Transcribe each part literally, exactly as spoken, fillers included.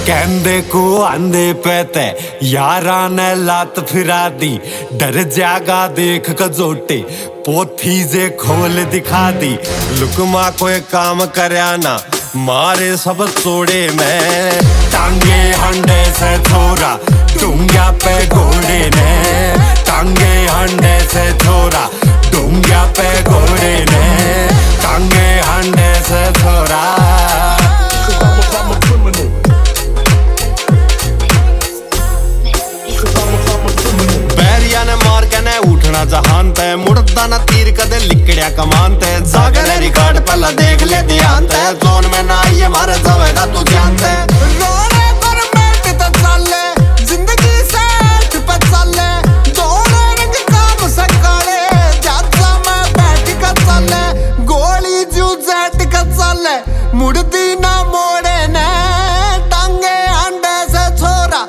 कहंदे को आंदे पैते यारा ने लात फिरा दी, डर जागा देख कजोटे पोथी जे खोल दिखा दी। लुकमा कोई काम करया ना मारे सब तोड़े में, टांगे हंडे से छोरा डूंगा पे घोड़े ने, टांगे हंडे से छोरा डूंगा पे घोड़े ने, टांगे हंडे से छोरा। बैरिया ने मार के ने उठना जहान ते, मुड़दा ना तीर कदे लिकड़िया कमान ते, जागरे रिकॉर्ड पहला देख ले ध्यान ते, जोन में ना ये मारे जावेगा तू जानते। रोने पर बैठ तो चले जिंदगी से पे चले, दोनों रंग काम से काले जाता मैं बैठ के चले, गोली जू जेट के चले मुड़दी ना मोड़े ने, टांगे अंडे से छोरा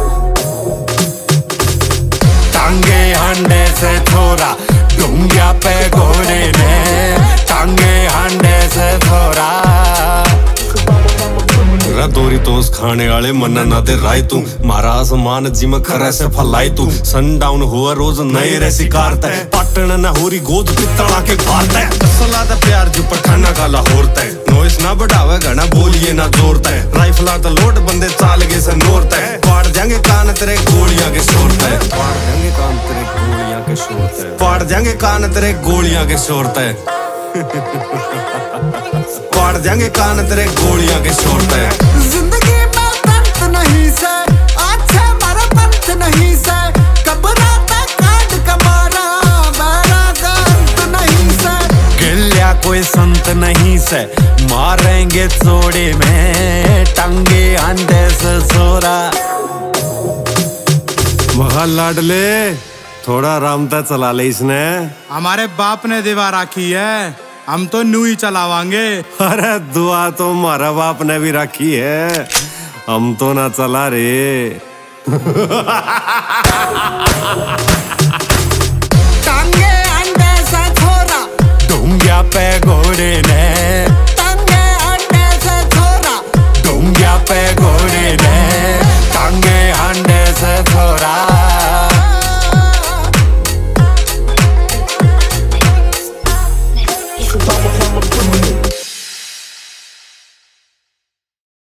टांगे हंडे से छोरा डूंगा पे घोड़े ने, टांगे हंडे से छोरा। दोरी तोस खाने वाले मन्ना ना दे राय तू, मारा आसमान जिम खरे से फलाई तू, सनडाउन हुआ रोज नए रे शिकारता है, पटन न होरी गोद पितला के भारता है, असला दा प्यार जो पठाना का लाहौरता है, नॉइस ना बढ़ावे घना बोलिए ना जोरता है, राइफला तो लोट बंदे चाल के से नोरता है, फाड़ जाएंगे कान तेरे गोलियां के शोरता है, फाड़ जाएंगे कान तेरे गोलियां के शोरता है, फाड़ जाएंगे कान तेरे गोलियां के शोरता है, फाड़ जाएंगे कान तेरे गोलियां के शोरता है। जिंदगी में दर्द नहीं से अच्छा मारा पंथ नहीं से, कबराता काट कमारा मेरा गंत नहीं से, गिल्ल्या कोई संत नहीं से मारेंगे चोड़े में, टांगे अंडे से सोरा। महा लाडले थोड़ा रामता चला ले इसने, हमारे बाप ने दीवा राखी है, हम तो न्यू ही चलावांगे। अरे दुआ तो हमारा बाप ने भी रखी है, हम तो ना चला रे। टांगे अंडे से छोरा डूंगा पे घोड़े ने, टांगे अंडे से छोरा डूंगा पे घोड़े